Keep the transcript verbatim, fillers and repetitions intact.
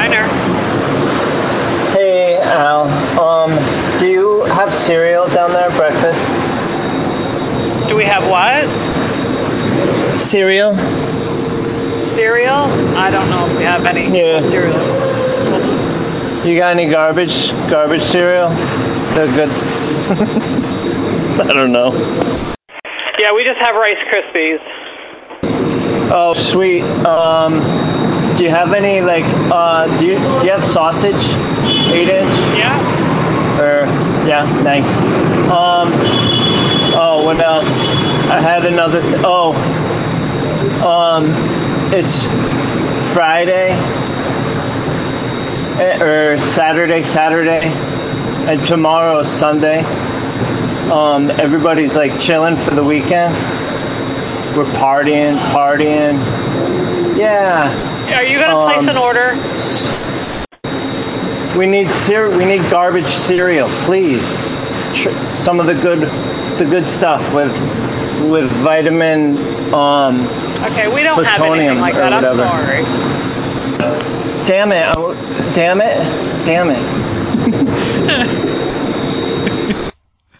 Diner. Hey, Al. Um, do you have cereal down there, breakfast? Do we have what? Cereal? Cereal? I don't know if we have any Yeah. cereal. You got any garbage? Garbage cereal? They're good. I don't know. Yeah, we just have Rice Krispies. Oh, sweet. Um, do you have any, like, uh, do you, do you have sausage? Eight inch? Yeah. Or, yeah, nice. Um, oh, what else? I had another, th- oh, um, it's Friday, eh, or Saturday, Saturday, and tomorrow is Sunday. Um, everybody's like chilling for the weekend. We're partying, partying. Yeah. Are you gonna Um, place an order? We need cere- We need garbage cereal, please. Tr- some of the good, the good stuff with, with vitamin. Um, Okay, we don't have plutonium anything like or that. I'm whatever. sorry. Damn it! I w- Damn it! Damn it!